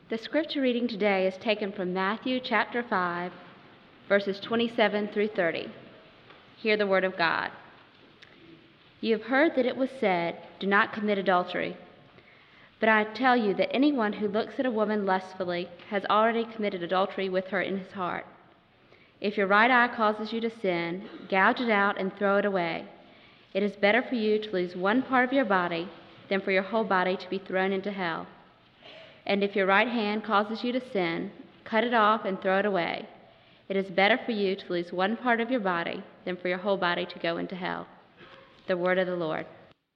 The scripture reading today is taken from Matthew chapter 5, verses 27 through 30. Hear the word of God. You have heard that it was said, "Do not commit adultery." But I tell you that anyone who looks at a woman lustfully has already committed adultery with her in his heart. If your right eye causes you to sin, gouge it out and throw it away. It is better for you to lose one part of your body than for your whole body to be thrown into hell. And if your right hand causes you to sin, cut it off and throw it away. It is better for you to lose one part of your body than for your whole body to go into hell. The word of the Lord.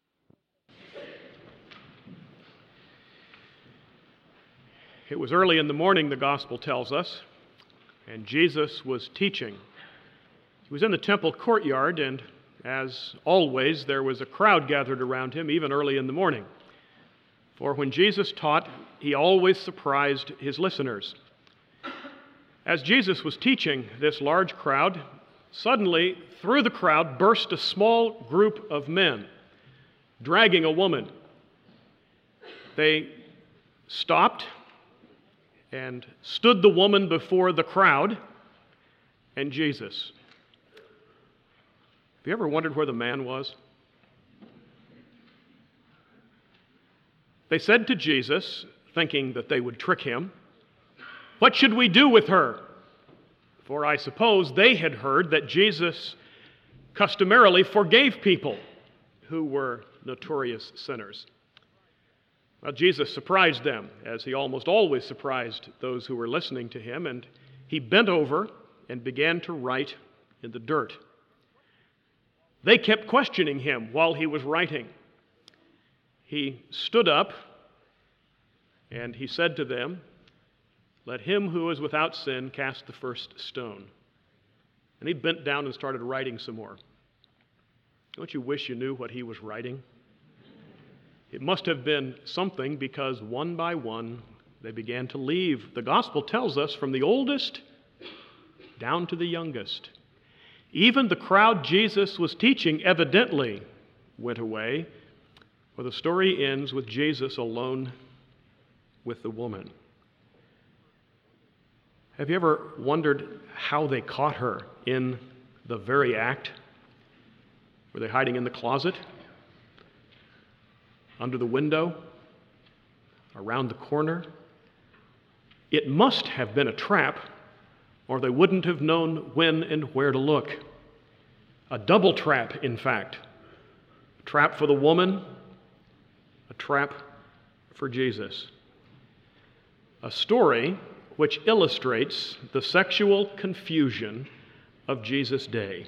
It was early in the morning, the gospel tells us, and Jesus was teaching. He was in the temple courtyard, and as always, there was a crowd gathered around him, even early in the morning. For when Jesus taught, he always surprised his listeners. As Jesus was teaching this large crowd, suddenly through the crowd burst a small group of men, dragging a woman. They stopped and stood the woman before the crowd and Jesus. Have you ever wondered where the man was? They said to Jesus, thinking that they would trick him, "What should we do with her?" For I suppose they had heard that Jesus customarily forgave people who were notorious sinners. Well, Jesus surprised them, as he almost always surprised those who were listening to him, and he bent over and began to write in the dirt. They kept questioning him while he was writing. He stood up and he said to them, "Let him who is without sin cast the first stone." And he bent down and started writing some more. Don't you wish you knew what he was writing? It must have been something, because one by one they began to leave. The gospel tells us from the oldest down to the youngest. Even the crowd Jesus was teaching evidently went away, for the story ends with Jesus alone with the woman. Have you ever wondered how they caught her in the very act? Were they hiding in the closet? Under the window? Around the corner? It must have been a trap, or they wouldn't have known when and where to look. A double trap, in fact. A trap for the woman, a trap for Jesus. A story which illustrates the sexual confusion of Jesus' day.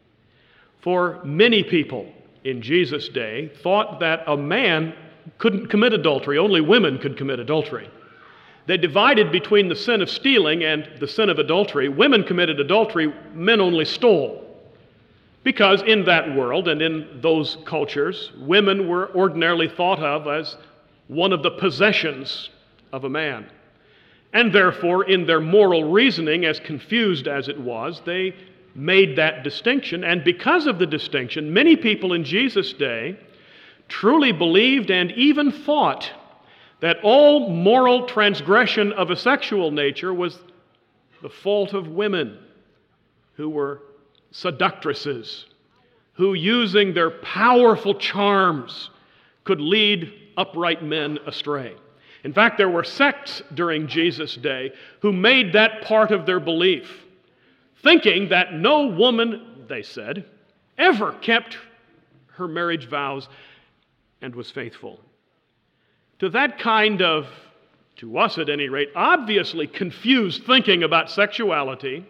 For many people in Jesus' day thought that a man couldn't commit adultery, only women could commit adultery. They divided between the sin of stealing and the sin of adultery. Women committed adultery, men only stole. Because in that world and in those cultures, women were ordinarily thought of as one of the possessions of a man. And therefore, in their moral reasoning, as confused as it was, they made that distinction. And because of the distinction, many people in Jesus' day truly believed and even thought that all moral transgression of a sexual nature was the fault of women who were seductresses, who using their powerful charms could lead upright men astray. In fact, there were sects during Jesus' day who made that part of their belief, thinking that no woman, they said, ever kept her marriage vows and was faithful. To that kind of, to us at any rate, obviously confused thinking about sexuality,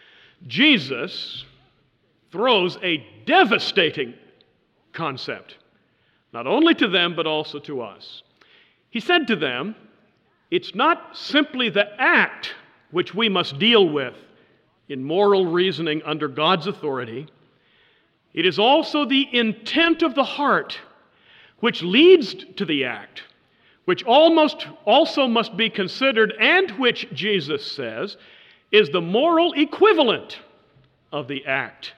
Jesus throws a devastating concept, not only to them, but also to us. He said to them, it's not simply the act which we must deal with in moral reasoning under God's authority. It is also the intent of the heart which leads to the act, which also must be considered, and which Jesus says is the moral equivalent of the act.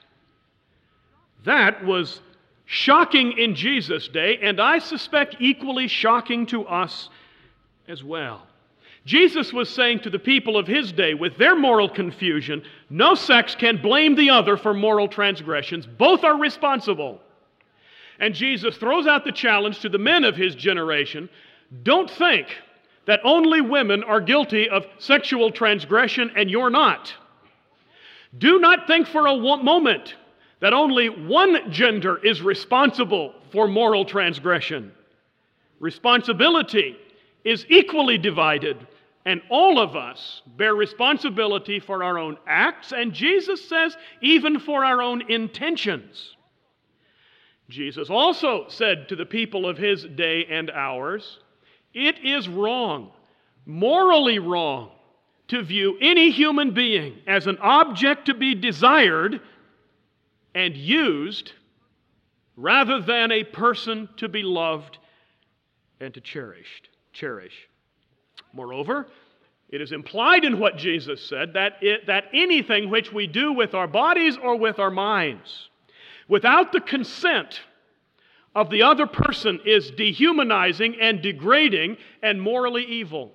That was shocking in Jesus' day, and I suspect equally shocking to us as well. Jesus was saying to the people of his day, with their moral confusion, no sex can blame the other for moral transgressions. Both are responsible. And Jesus throws out the challenge to the men of his generation. Don't think that only women are guilty of sexual transgression and you're not. Do not think for a moment that only one gender is responsible for moral transgression. Responsibility is equally divided, and all of us bear responsibility for our own acts, and Jesus says even for our own intentions. Jesus also said to the people of his day and ours, it is wrong, morally wrong, to view any human being as an object to be desired and used rather than a person to be loved and to cherish. Moreover, it is implied in what Jesus said that anything which we do with our bodies or with our minds without the consent of the other person is dehumanizing and degrading and morally evil.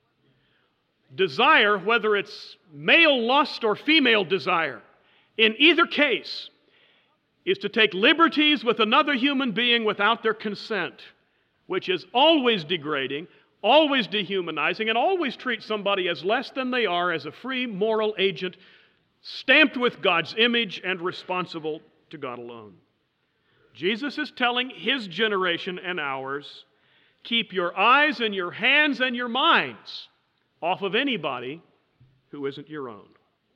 Desire, whether it's male lust or female desire, in either case, is to take liberties with another human being without their consent, which is always degrading, always dehumanizing, and always treats somebody as less than they are, as a free moral agent, stamped with God's image and responsible to God alone. Jesus is telling his generation and ours, keep your eyes and your hands and your minds off of anybody who isn't your own.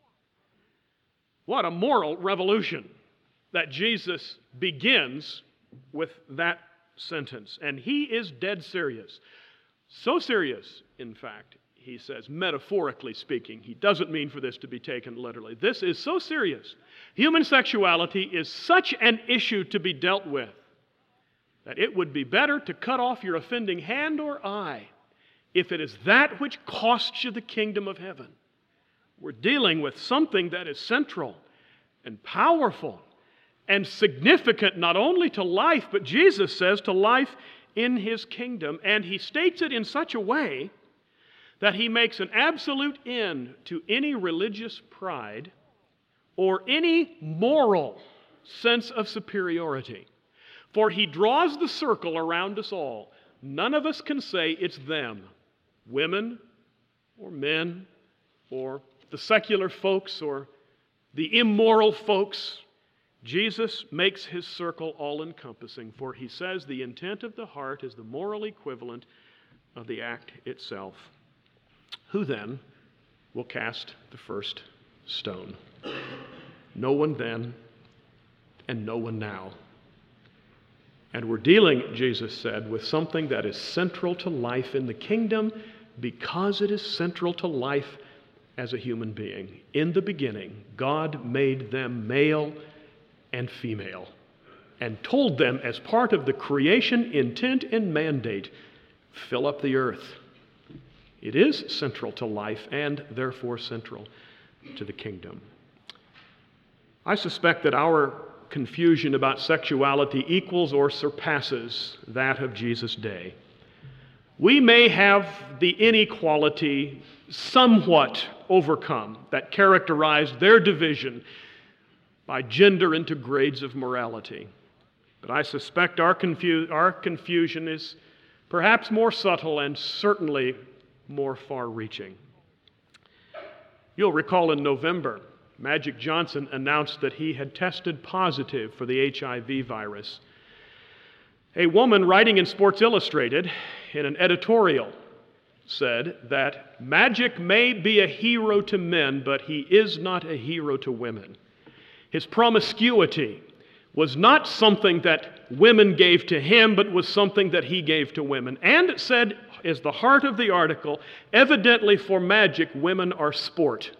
What a moral revolution that Jesus begins with that sentence. And he is dead serious. So serious, in fact, he says, metaphorically speaking. He doesn't mean for this to be taken literally. This is so serious. Human sexuality is such an issue to be dealt with that it would be better to cut off your offending hand or eye if it is that which costs you the kingdom of heaven. We're dealing with something that is central and powerful and significant not only to life, but Jesus says to life in his kingdom. And he states it in such a way that he makes an absolute end to any religious pride or any moral sense of superiority. For he draws the circle around us all. None of us can say it's them, women or men or the secular folks or the immoral folks. Jesus makes his circle all-encompassing, for he says the intent of the heart is the moral equivalent of the act itself. Who then will cast the first stone? No one then, and no one now. And we're dealing, Jesus said, with something that is central to life in the kingdom because it is central to life as a human being. In the beginning, God made them male and female and told them as part of the creation intent and mandate, fill up the earth. It is central to life and therefore central to the kingdom. I suspect that our confusion about sexuality equals or surpasses that of Jesus' day. We may have the inequality somewhat overcome that characterized their division by gender into grades of morality. But I suspect our confusion is perhaps more subtle and certainly more far-reaching. You'll recall in November, Magic Johnson announced that he had tested positive for the HIV virus. A woman writing in Sports Illustrated in an editorial said that Magic may be a hero to men, but he is not a hero to women. His promiscuity was not something that women gave to him, but was something that he gave to women. And it said, is the heart of the article, evidently for Magic, women are sport.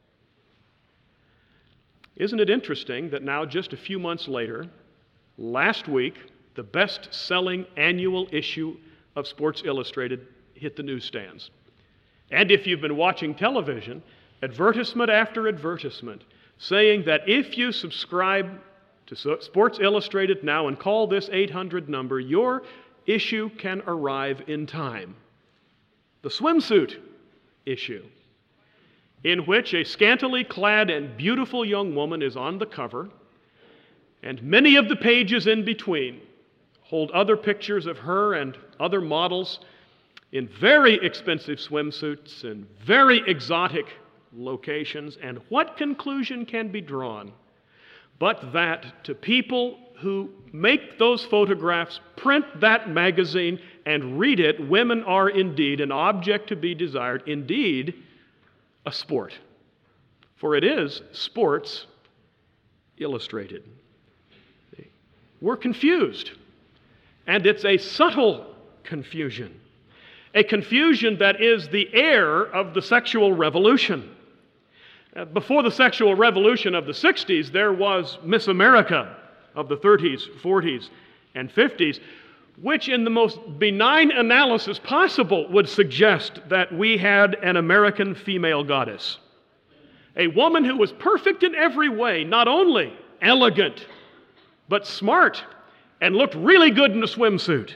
Isn't it interesting that now, just a few months later, last week, the best-selling annual issue of Sports Illustrated hit the newsstands. And if you've been watching television, advertisement after advertisement saying that if you subscribe to Sports Illustrated now and call this 800 number, your issue can arrive in time. the swimsuit issue, in which a scantily clad and beautiful young woman is on the cover, and many of the pages in between hold other pictures of her and other models in very expensive swimsuits and very exotic locations. And what conclusion can be drawn but that to people who make those photographs, print that magazine, and read it, women are indeed an object to be desired, indeed a sport. For it is Sports Illustrated. We're confused, and it's a subtle confusion, a confusion that is the heir of the sexual revolution. Before the sexual revolution of the 60s, there was Miss America of the 30s, 40s, and 50s, which in the most benign analysis possible would suggest that we had an American female goddess. A woman who was perfect in every way, not only elegant, but smart, and looked really good in a swimsuit.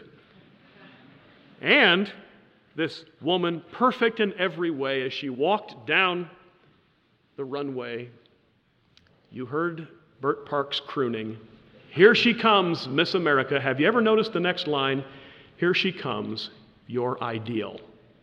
And this woman, perfect in every way, as she walked down the runway, you heard Bert Parks crooning, "Here she comes, Miss America." Have you ever noticed the next line? "Here she comes, your ideal."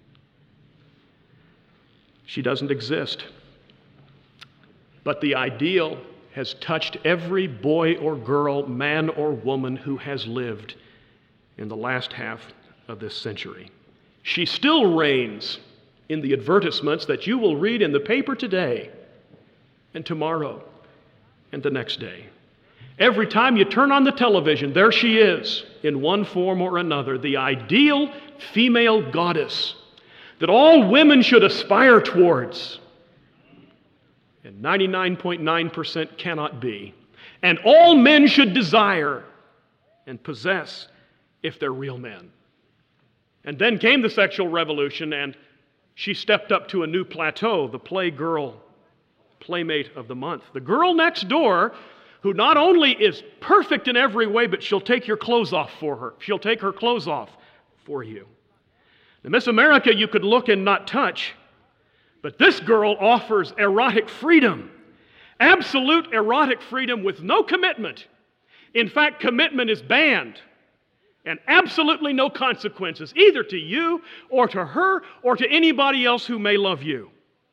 She doesn't exist. But the ideal has touched every boy or girl, man or woman who has lived in the last half of this century. She still reigns in the advertisements that you will read in the paper today and tomorrow and the next day. Every time you turn on the television, there she is in one form or another, the ideal female goddess that all women should aspire towards, and 99.9% cannot be, and all men should desire and possess if they're real men. And then came the sexual revolution, and she stepped up to a new plateau, the Playgirl Playmate of the Month. The girl next door who not only is perfect in every way, but she'll take your clothes off for her. She'll take her clothes off for you. Now, Miss America you could look and not touch, but this girl offers erotic freedom, absolute erotic freedom with no commitment. In fact, commitment is banned, and absolutely no consequences, either to you or to her or to anybody else who may love you.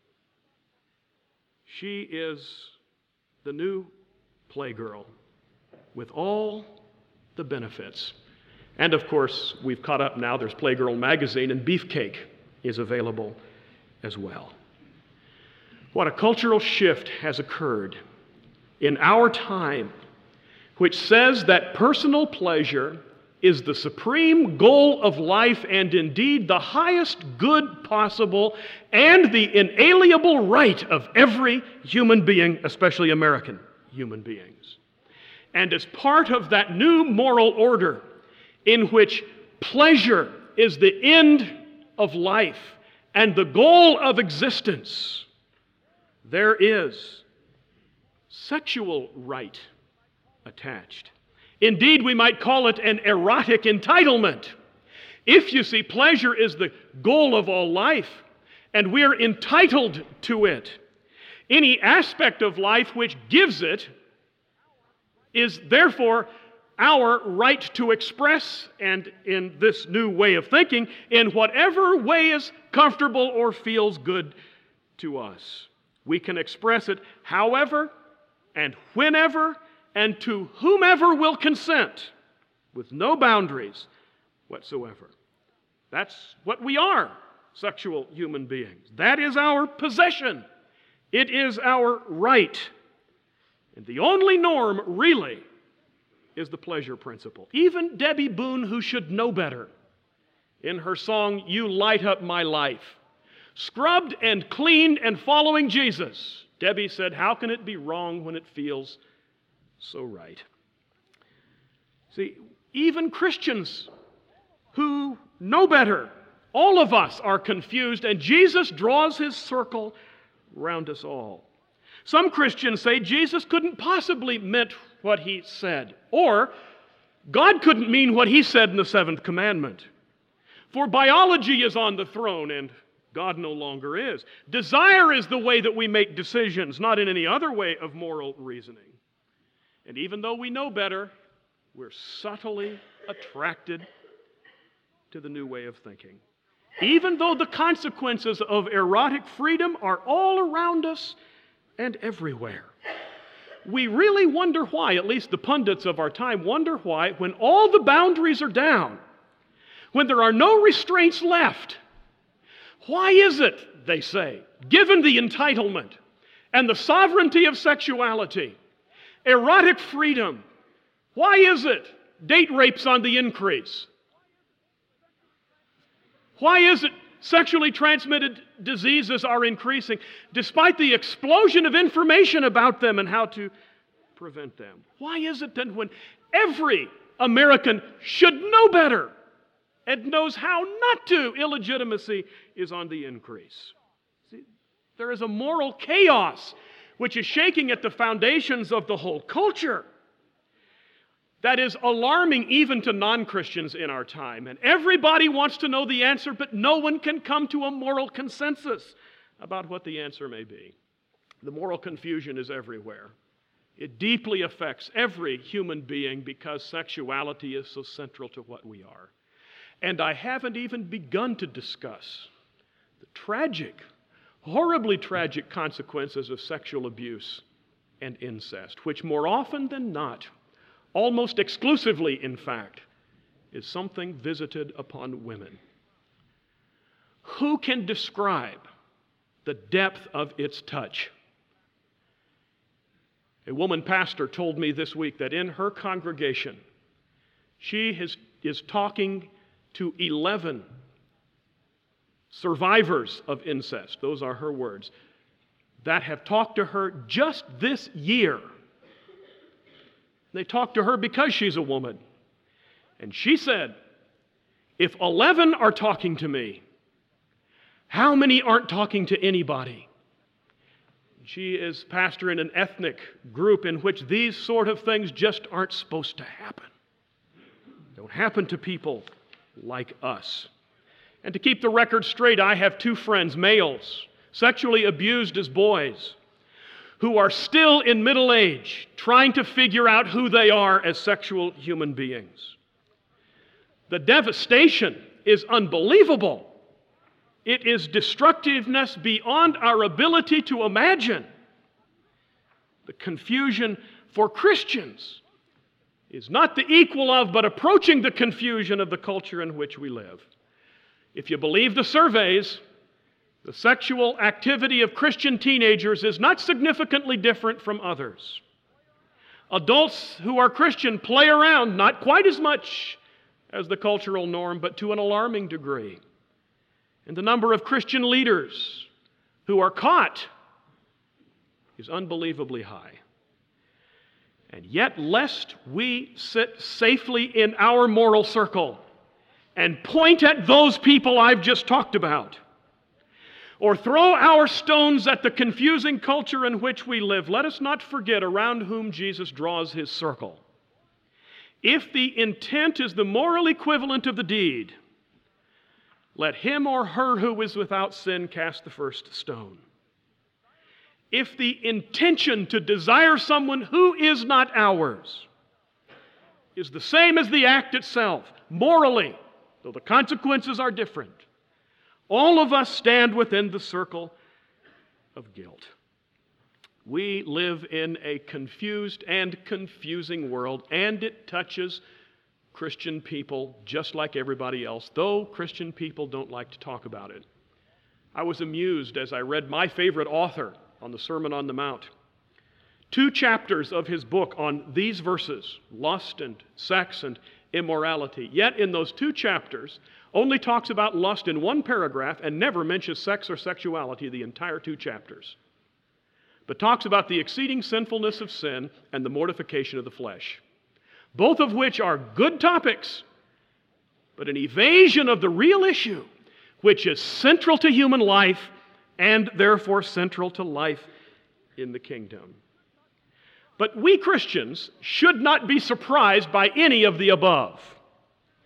She is the new Playgirl with all the benefits. And of course, we've caught up now. There's Playgirl magazine, and Beefcake is available as well. What a cultural shift has occurred in our time, which says that personal pleasure is the supreme goal of life and indeed the highest good possible and the inalienable right of every human being, especially American human beings. And as part of that new moral order in which pleasure is the end of life and the goal of existence, there is sexual right attached. Indeed, we might call it an erotic entitlement. If you see, pleasure is the goal of all life, and we're entitled to it. Any aspect of life which gives it is therefore our right to express, and in this new way of thinking, in whatever way is comfortable or feels good to us. We can express it however and whenever and to whomever will consent, with no boundaries whatsoever. That's what we are, sexual human beings. That is our possession. It is our right. And the only norm, really, is the pleasure principle. Even Debbie Boone, who should know better, in her song, "You Light Up My Life," scrubbed and cleaned and following Jesus, Debbie said, "How can it be wrong when it feels so right?" See, even Christians who know better, all of us are confused, and Jesus draws his circle around us all. Some Christians say Jesus couldn't possibly meant what he said, or God couldn't mean what he said in the seventh commandment. For biology is on the throne, and God no longer is. Desire is the way that we make decisions, not in any other way of moral reasoning. And even though we know better, we're subtly attracted to the new way of thinking. Even though the consequences of erotic freedom are all around us and everywhere. We really wonder why, at least the pundits of our time wonder why, when all the boundaries are down, when there are no restraints left, why is it, they say, given the entitlement and the sovereignty of sexuality, erotic freedom, why is it date rape's on the increase? Why is it sexually transmitted diseases are increasing despite the explosion of information about them and how to prevent them? Why is it then when every American should know better and knows how not to, illegitimacy is on the increase? See, there is a moral chaos which is shaking at the foundations of the whole culture that is alarming even to non-Christians in our time. And everybody wants to know the answer, but no one can come to a moral consensus about what the answer may be. The moral confusion is everywhere. It deeply affects every human being because sexuality is so central to what we are. And I haven't even begun to discuss the tragic, horribly tragic consequences of sexual abuse and incest, which more often than not, almost exclusively, in fact, is something visited upon women. Who can describe the depth of its touch? A woman pastor told me this week that in her congregation, she is talking to 11 survivors of incest, those are her words, that have talked to her just this year. They talked to her because she's a woman. And she said, if 11 are talking to me, how many aren't talking to anybody? She is pastor in an ethnic group in which these sort of things just aren't supposed to happen. They don't happen to people like us. And to keep the record straight, I have 2 friends, males, sexually abused as boys, who are still in middle age, trying to figure out who they are as sexual human beings. The devastation is unbelievable. It is destructiveness beyond our ability to imagine. The confusion for Christians is not the equal of, but approaching the confusion of the culture in which we live. If you believe the surveys, the sexual activity of Christian teenagers is not significantly different from others. Adults who are Christian play around not quite as much as the cultural norm, but to an alarming degree. And the number of Christian leaders who are caught is unbelievably high. And yet, lest we sit safely in our moral circle and point at those people I've just talked about, or throw our stones at the confusing culture in which we live, let us not forget around whom Jesus draws his circle. If the intent is the moral equivalent of the deed, let him or her who is without sin cast the first stone. If the intention to desire someone who is not ours is the same as the act itself, morally, though the consequences are different, all of us stand within the circle of guilt. We live in a confused and confusing world, and it touches Christian people just like everybody else, though Christian people don't like to talk about it. I was amused as I read my favorite author on the Sermon on the Mount. 2 chapters of his book on these verses, lust and sex and immorality. Yet in those 2 chapters, only talks about lust in 1 paragraph and never mentions sex or sexuality the entire 2 chapters. But talks about the exceeding sinfulness of sin and the mortification of the flesh. Both of which are good topics, but an evasion of the real issue, which is central to human life and therefore central to life in the kingdom. But we Christians should not be surprised by any of the above.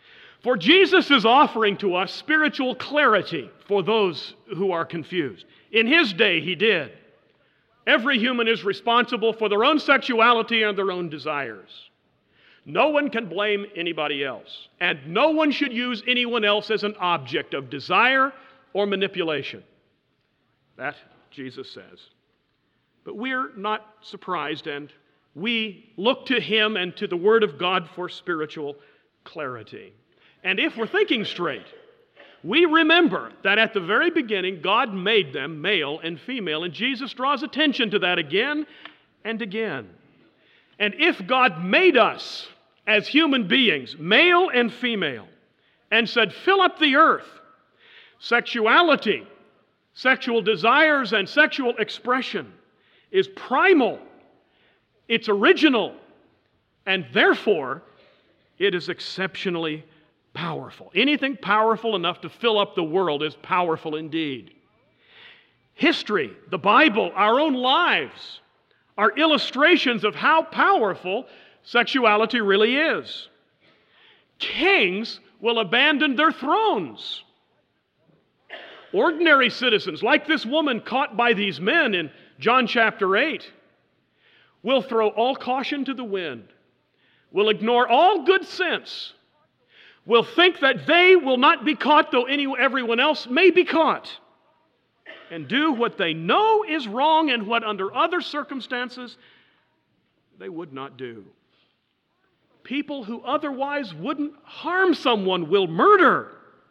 For Jesus is offering to us spiritual clarity for those who are confused. In His day, He did. Every human is responsible for their own sexuality and their own desires. No one can blame anybody else, and no one should use anyone else as an object of desire or manipulation. That Jesus says. But we're not surprised, and we look to Him and to the Word of God for spiritual clarity. And if we're thinking straight, we remember that at the very beginning, God made them male and female, and Jesus draws attention to that again and again. And if God made us as human beings, male and female, and said, fill up the earth, sexuality, sexual desires, and sexual expression is primal, it's original, and therefore it is exceptionally powerful. Anything powerful enough to fill up the world is powerful indeed. History, the Bible, our own lives are illustrations of how powerful sexuality really is. Kings will abandon their thrones. Ordinary citizens, like this woman caught by these men in John chapter 8, will throw all caution to the wind, will ignore all good sense, will think that they will not be caught though everyone else may be caught, and do what they know is wrong and what under other circumstances they would not do. People who otherwise wouldn't harm someone will murder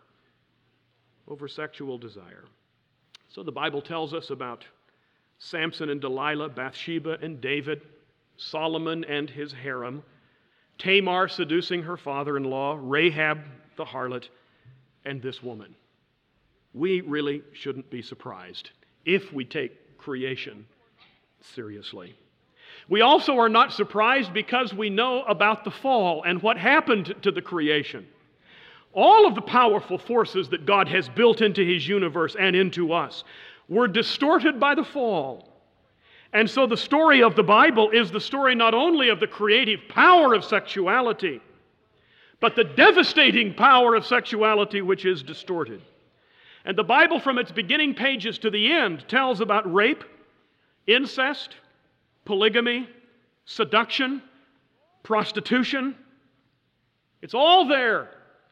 over sexual desire. So the Bible tells us about Samson and Delilah, Bathsheba and David, Solomon and his harem, Tamar seducing her father-in-law, Rahab the harlot, and this woman. We really shouldn't be surprised if we take creation seriously. We also are not surprised because we know about the fall and what happened to the creation. All of the powerful forces that God has built into His universe and into us were distorted by the fall. And so the story of the Bible is the story not only of the creative power of sexuality, but the devastating power of sexuality which is distorted. And the Bible from its beginning pages to the end tells about rape, incest, polygamy, seduction, prostitution. It's all there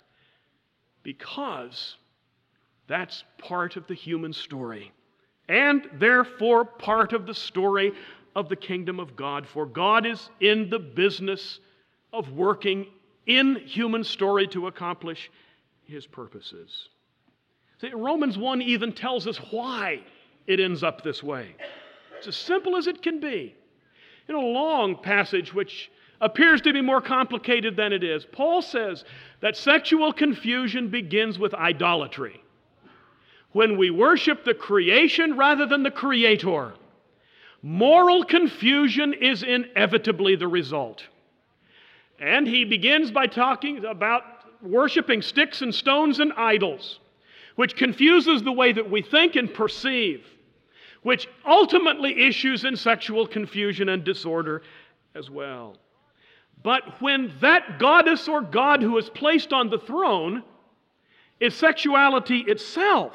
because that's part of the human story, and therefore part of the story of the kingdom of God. For God is in the business of working in human story to accomplish His purposes. See, Romans 1 even tells us why it ends up this way. It's as simple as it can be. In a long passage which appears to be more complicated than it is, Paul says that sexual confusion begins with idolatry. When we worship the creation rather than the Creator, moral confusion is inevitably the result. And he begins by talking about worshiping sticks and stones and idols, which confuses the way that we think and perceive, which ultimately issues in sexual confusion and disorder as well. But when that goddess or god who is placed on the throne is sexuality itself,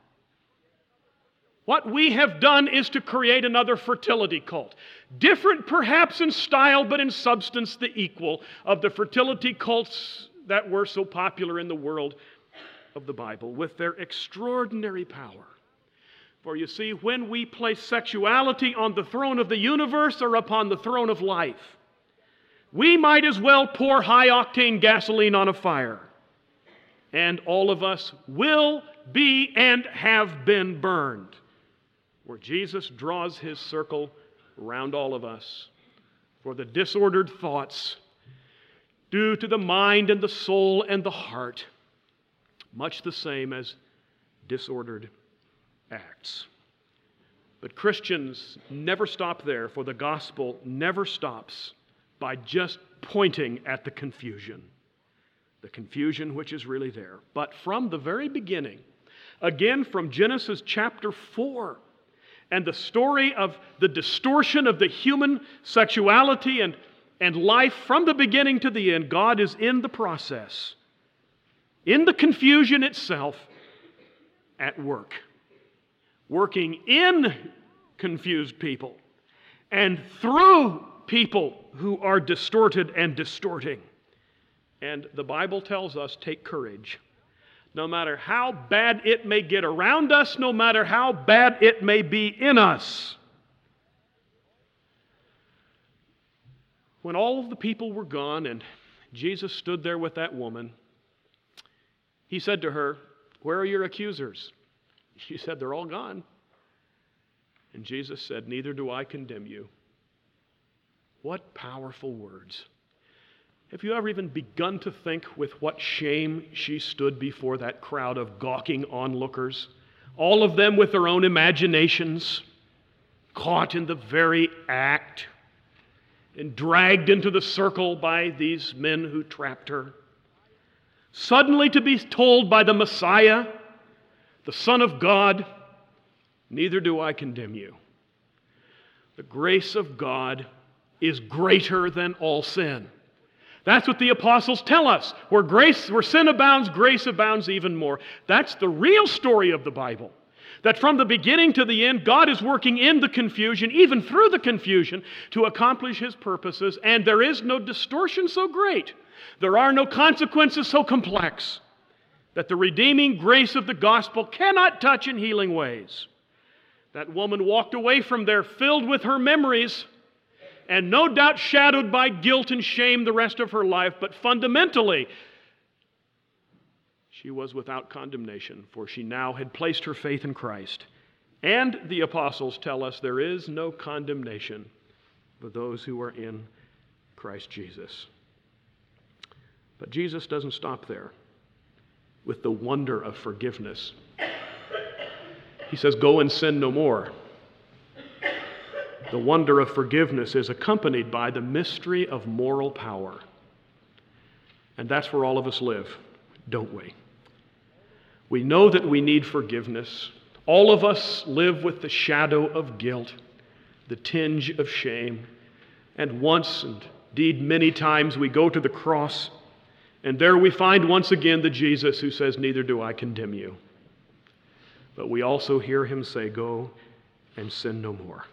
what we have done is to create another fertility cult. Different perhaps in style, but in substance the equal of the fertility cults that were so popular in the world of the Bible with their extraordinary power. For you see, when we place sexuality on the throne of the universe or upon the throne of life, we might as well pour high-octane gasoline on a fire. And all of us will be and have been burned, where Jesus draws His circle around all of us. For the disordered thoughts due to the mind and the soul and the heart, much the same as disordered acts. But Christians never stop there, for the gospel never stops by just pointing at the confusion which is really there. But from the very beginning, again from Genesis chapter 4, and the story of the distortion of the human sexuality and life from the beginning to the end, God is in the process in the confusion itself, at work. Working in confused people and through people who are distorted and distorting. And the Bible tells us, take courage. No matter how bad it may get around us, no matter how bad it may be in us. When all of the people were gone and Jesus stood there with that woman, he said to her, "Where are your accusers?" She said, "They're all gone." And Jesus said, "Neither do I condemn you." What powerful words. Have you ever even begun to think with what shame she stood before that crowd of gawking onlookers, all of them with their own imaginations, caught in the very act, and dragged into the circle by these men who trapped her. Suddenly to be told by the Messiah, the Son of God, "Neither do I condemn you." The grace of God is greater than all sin. That's what the apostles tell us. Where sin abounds, grace abounds even more. That's the real story of the Bible. That from the beginning to the end, God is working in the confusion, even through the confusion, to accomplish His purposes, and there is no distortion so great, there are no consequences so complex, that the redeeming grace of the gospel cannot touch in healing ways. That woman walked away from there filled with her memories, and no doubt shadowed by guilt and shame the rest of her life, but fundamentally, she was without condemnation, for she now had placed her faith in Christ. And the apostles tell us there is no condemnation for those who are in Christ Jesus. But Jesus doesn't stop there with the wonder of forgiveness. He says, "Go and sin no more." The wonder of forgiveness is accompanied by the mystery of moral power. And that's where all of us live, don't we? We know that we need forgiveness. All of us live with the shadow of guilt, the tinge of shame. And once, and indeed many times, we go to the cross, and there we find once again the Jesus who says, "Neither do I condemn you." But we also hear Him say, "Go and sin no more."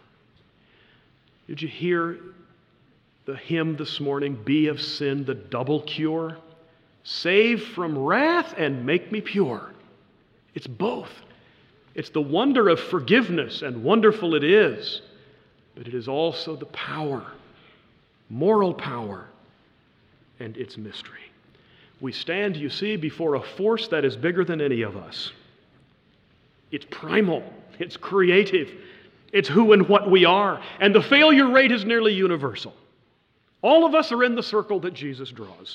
Did you hear the hymn this morning, "Be of sin the double cure? Save from wrath and make me pure." It's both. It's the wonder of forgiveness, and wonderful it is, but it is also the power, moral power, and its mystery. We stand, you see, before a force that is bigger than any of us. It's primal, it's creative, it's who and what we are, and the failure rate is nearly universal. All of us are in the circle that Jesus draws.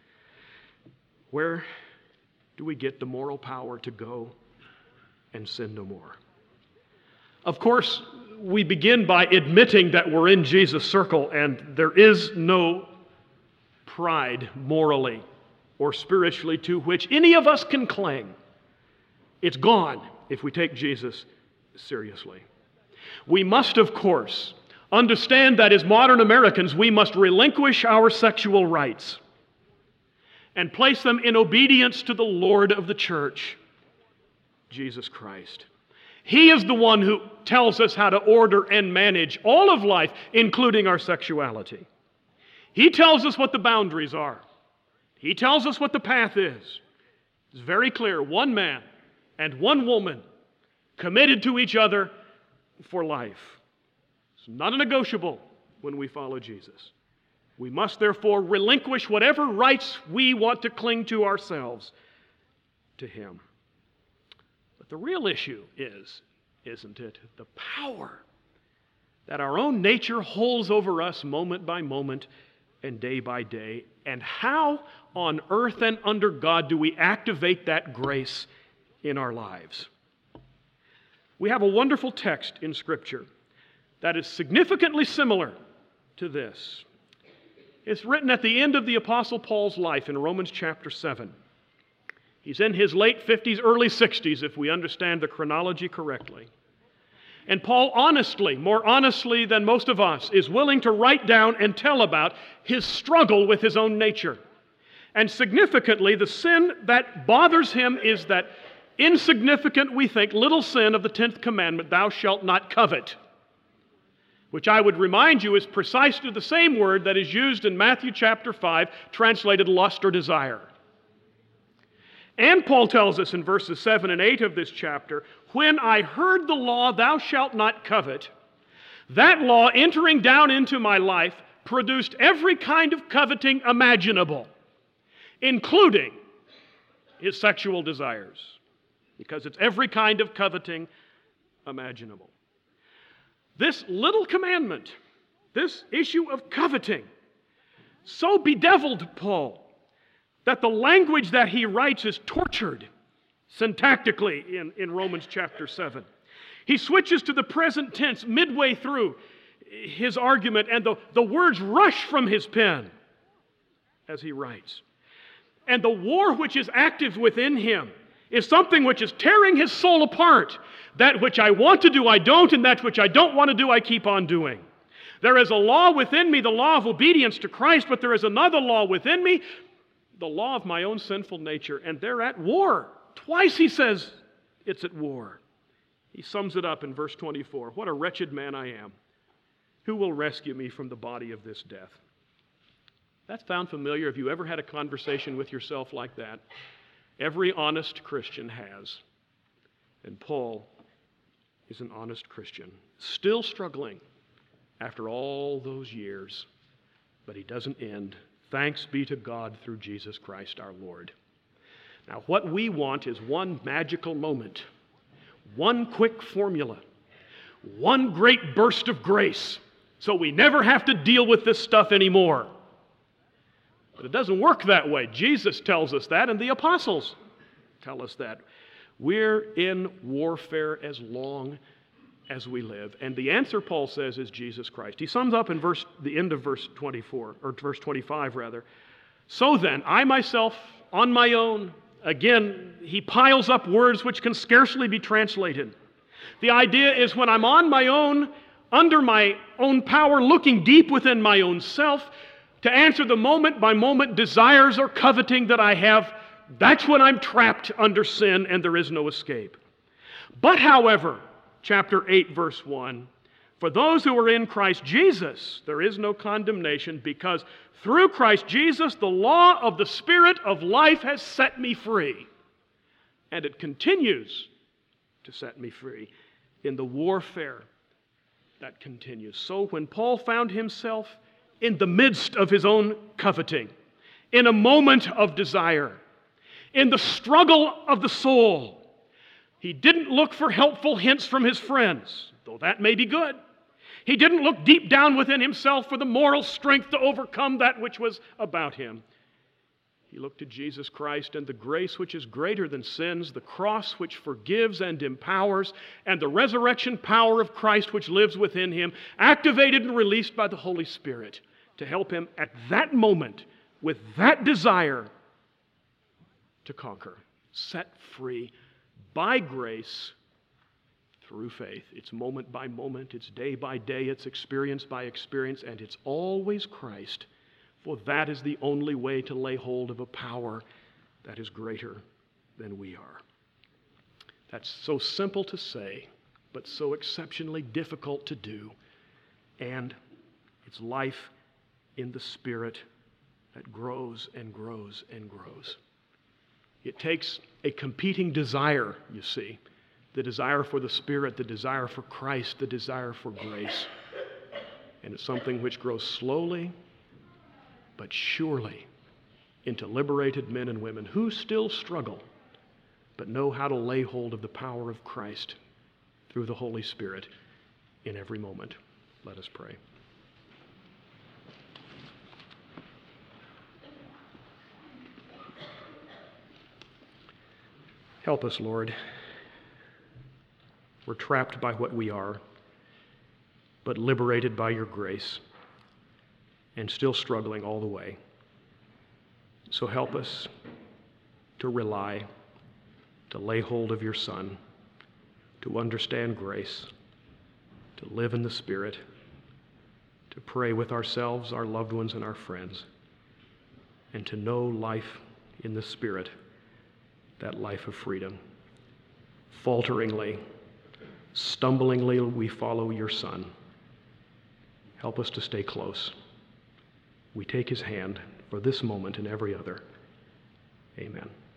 Where do we get the moral power to go and sin no more? Of course, we begin by admitting that we're in Jesus' circle, and there is no pride morally or spiritually to which any of us can cling. It's gone if we take Jesus seriously. We must, of course, understand that as modern Americans, we must relinquish our sexual rights and place them in obedience to the Lord of the church, Jesus Christ. He is the one who tells us how to order and manage all of life, including our sexuality. He tells us what the boundaries are. He tells us what the path is. It's very clear. One man and one woman committed to each other for life. It's not a negotiable when we follow Jesus. We must therefore relinquish whatever rights we want to cling to ourselves to Him. But the real issue is, isn't it, the power that our own nature holds over us moment by moment and day by day, and how on earth and under God do we activate that grace in our lives? We have a wonderful text in Scripture that is significantly similar to this. It's written at the end of the Apostle Paul's life in Romans chapter 7. He's in his late 50s, early 60s, if we understand the chronology correctly. And Paul honestly, more honestly than most of us, is willing to write down and tell about his struggle with his own nature. And significantly, the sin that bothers him is that insignificant, we think, little sin of the 10th commandment, thou shalt not covet, which I would remind you is precisely the same word that is used in Matthew chapter 5, translated lust or desire. And Paul tells us in verses 7 and 8 of this chapter, when I heard the law, thou shalt not covet, that law entering down into my life produced every kind of coveting imaginable, including his sexual desires, because it's every kind of coveting imaginable. This little commandment, this issue of coveting, so bedeviled Paul that the language that he writes is tortured syntactically in Romans chapter 7. He switches to the present tense midway through his argument, and the words rush from his pen as he writes. And the war which is active within him is something which is tearing his soul apart. That which I want to do, I don't, and that which I don't want to do, I keep on doing. There is a law within me, the law of obedience to Christ, but there is another law within me, the law of my own sinful nature, and they're at war. Twice he says it's at war. He sums it up in verse 24. What a wretched man I am. Who will rescue me from the body of this death? That sound familiar? Have you ever had a conversation with yourself like that? Every honest Christian has. And Paul is an honest Christian, still struggling after all those years, but he doesn't end. Thanks be to God through Jesus Christ our Lord. Now, what we want is one magical moment, one quick formula, one great burst of grace, so we never have to deal with this stuff anymore. But it doesn't work that way. Jesus tells us that, and the apostles tell us that. We're in warfare as long as we live. And the answer, Paul says, is Jesus Christ. He sums up in the end of verse 24, or verse 25 rather. So then, I myself, on my own, again, he piles up words which can scarcely be translated. The idea is when I'm on my own, under my own power, looking deep within my own self, to answer the moment-by-moment desires or coveting that I have, that's when I'm trapped under sin and there is no escape. But however, chapter 8, verse 1, for those who are in Christ Jesus, there is no condemnation, because through Christ Jesus, the law of the Spirit of life has set me free. And it continues to set me free in the warfare that continues. So when Paul found himself in the midst of his own coveting, in a moment of desire, in the struggle of the soul, he didn't look for helpful hints from his friends, though that may be good. He didn't look deep down within himself for the moral strength to overcome that which was about him. He looked to Jesus Christ and the grace which is greater than sins, the cross which forgives and empowers, and the resurrection power of Christ which lives within him, activated and released by the Holy Spirit to help him at that moment with that desire to conquer, set free by grace through faith. It's moment by moment, it's day by day, it's experience by experience, and it's always Christ. For that is the only way to lay hold of a power that is greater than we are. That's so simple to say, but so exceptionally difficult to do. And it's life in the Spirit that grows and grows and grows. It takes a competing desire, you see, the desire for the Spirit, the desire for Christ, the desire for grace. And it's something which grows slowly but surely into liberated men and women who still struggle but know how to lay hold of the power of Christ through the Holy Spirit in every moment. Let us pray. Help us, Lord. We're trapped by what we are, but liberated by your grace, and still struggling all the way. So help us to rely, to lay hold of your Son, to understand grace, to live in the Spirit, to pray with ourselves, our loved ones, and our friends, and to know life in the Spirit, that life of freedom. Falteringly, stumblingly, we follow your Son. Help us to stay close. We take his hand for this moment and every other. Amen.